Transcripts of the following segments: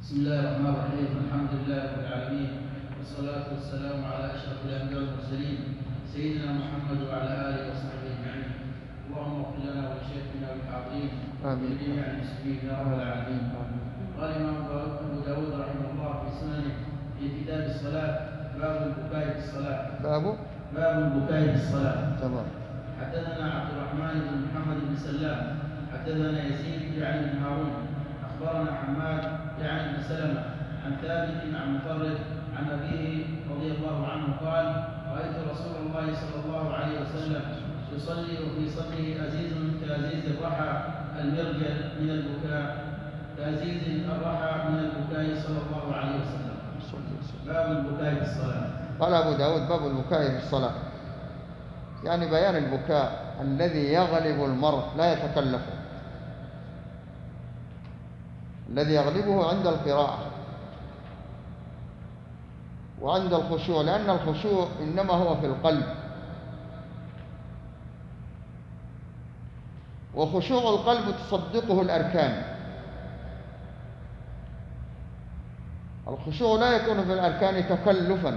بسم الله الرحمن الرحيم. الحمد لله رب العالمين، والصلاة والسلام على أشرف الأنبياء والمرسلين سيدنا محمد وعلى آله وصحبه أجمعين. اللهم اغفر لنا ولشيخنا والحاضرين وجميع المسلمين يا رب العالمين. قال الإمام أبو داود رحمه الله في سننه في كتاب الصلاة: باب البكاء في الصلاة. باب البكاء في الصلاة. تمام. حدثنا عبد الرحمن بن محمد بن سلام حدثنا يزيد يعني بن هارون أخبرنا حماد يعني بن سلمة عن ثابت عن مفرد عن أبيه رضي الله عنه قال: رأيت رسول الله صلى الله عليه وسلم يصلي وفي صدره أزيز كأزيز الرحى المرجل من البكاء، كأزيز الرحى من البكاء صلى الله عليه وسلم. باب البكاء في الصلاة. قال أبو داود: باب البكاء في الصلاة، يعني بيان البكاء الذي يغلب المرء لا يتكلفه، الذي يغلبه عند القراءة وعند الخشوع، لأن الخشوع إنما هو في القلب، وخشوع القلب تصدقه الأركان. الخشوع لا يكون في الأركان تكلفا،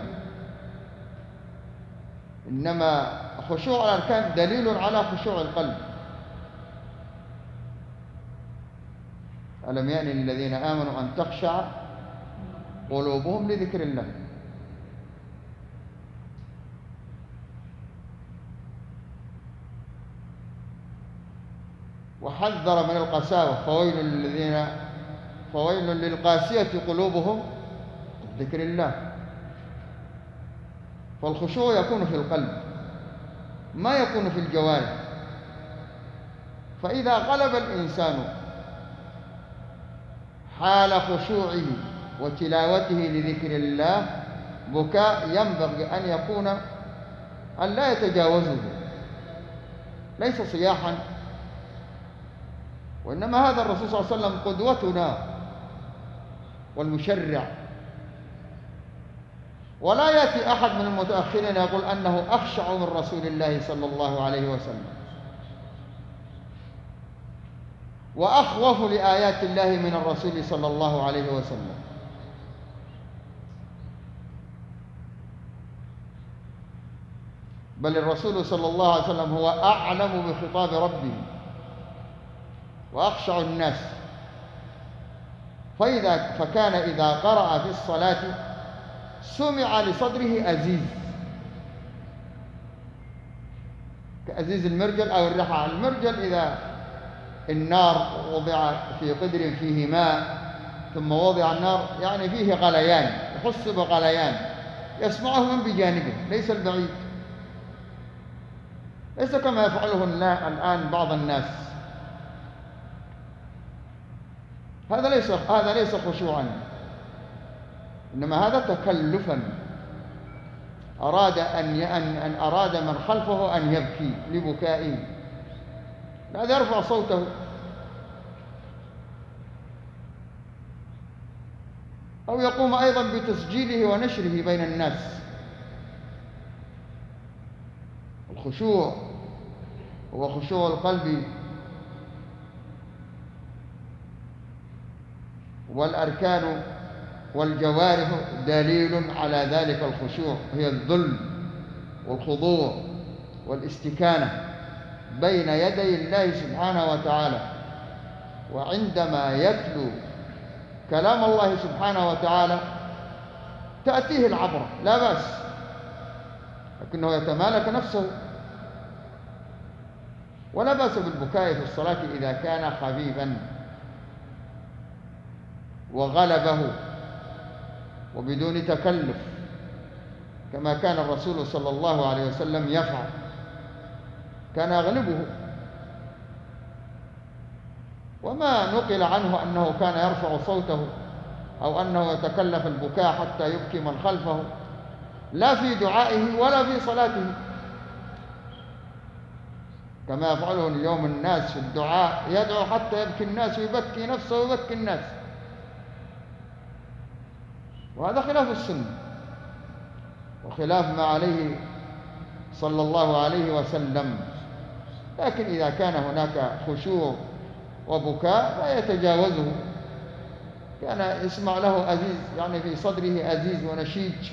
إنما خشوع الأركان دليل على خشوع القلب. ألم يأن للذين آمنوا أن تخشع قلوبهم لذكر الله. وحذر من القساوة: فويل للقاسية قلوبهم ذكر الله. فالخشوع يكون في القلب ما يكون في الجوارح. فإذا غلب الإنسان حال خشوعه وتلاوته لذكر الله بكاء ينبغي أن يكون أن لا يتجاوزه، ليس صياحا، وإنما هذا الرسول صلى الله عليه وسلم قدوتنا والمشرع. ولا يأتي أحد من المتأخرين يقول أنه أخشع من رسول الله صلى الله عليه وسلم وأخوف لآيات الله من الرسول صلى الله عليه وسلم. بل الرسول صلى الله عليه وسلم هو أعلم بخطاب ربه وأخشع الناس. فكان إذا قرأ في الصلاة سمع لصدره أزيز كأزيز المرجل أو الرحى. المرجل إذا النار وضع في قدر فيه ماء ثم وضع النار، يعني فيه غليان، يحس بغليان يسمعه من بجانبه ليس البعيد، ليس كما يفعله الآن بعض الناس. هذا ليس خشوعا، إنما هذا تكلفا. أراد من خلفه أن يبكي لبكائه، هذا يرفع صوته أو يقوم أيضا بتسجيله ونشره بين الناس. الخشوع هو خشوع القلب، والأركان والجوارح دليل على ذلك الخشوع، هي الذل والخضوع والاستكانة بين يدي الله سبحانه وتعالى. وعندما يتلو كلام الله سبحانه وتعالى تأتيه العبرة لا بأس، لكنه يتمالك نفسه. ولا بأس بالبكاء في الصلاة إذا كان خفيفا وغلبه وبدون تكلف، كما كان الرسول صلى الله عليه وسلم يفعل، كان يغلبه. وما نقل عنه أنه كان يرفع صوته أو أنه يتكلف البكاء حتى يبكي من خلفه، لا في دعائه ولا في صلاته، كما يفعله اليوم الناس في الدعاء، يدعو حتى يبكي الناس ويبكي نفسه ويبكي الناس، وهذا خلاف السنة وخلاف ما عليه صلى الله عليه وسلم. لكن إذا كان هناك خشوع وبكاء لا يتجاوزه كان يسمع له أزيز، يعني في صدره أزيز ونشيج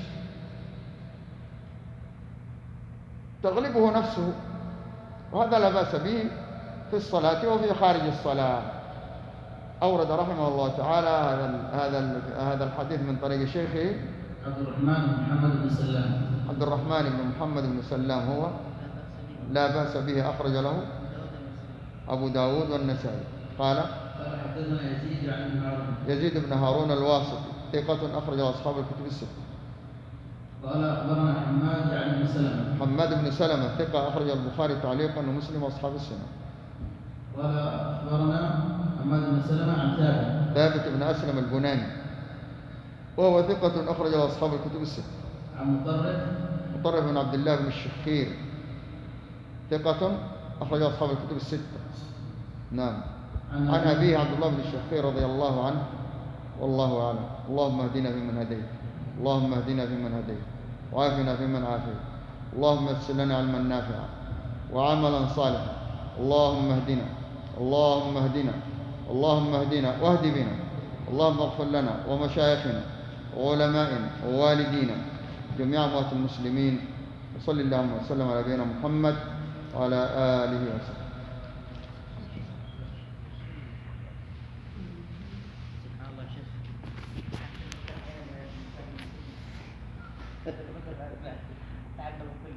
تغلبه نفسه، وهذا لا بأس به في الصلاة وفي خارج الصلاة. أورد رحمه الله تعالى هذا الحديث من طريق شيخه عبد الرحمن بن محمد بن سلام. عبد الرحمن بن محمد بن سلام هو لا بأس به، أخرج له أبو داود والنسائي. قال حدثنا يزيد عن هارون. يزيد بن هارون الواسطي ثقة، أخرج أصحاب الكتب الستة. قال أخبرنا حماد يعني بن سلمة. حماد بن سلمة ثقة، أخرج البخاري تعليقا ومسلم وأصحاب السنة. قال أخبرنا حماد بن سلمة عن ثابت بن أسلم البناني وهو ثقة، أخرج أصحاب الكتب الستة. عن مطرف بن عبد الله بن الشخير ثقة، أخرج أصحاب الكتب الستة. نعم. عن أبيه عبد الله بن الشخير رضي الله عنه، والله أعلم. اللهم اهدنا فيمن هديت، اللهم اهدنا فيمن هديت، وعافنا فيمن عافيت، اللهم يسر لنا علما نافعا وعملا صالحا، اللهم اهدنا، اللهم اهدنا، اللهم اهدنا واهد بنا، اللهم اغفر لنا ومشايخنا وعلمائنا ووالدينا جميع أموات المسلمين، وصل اللهم وسلم على نبينا محمد وعلى آله وصحبه. سبحان الله شيخ.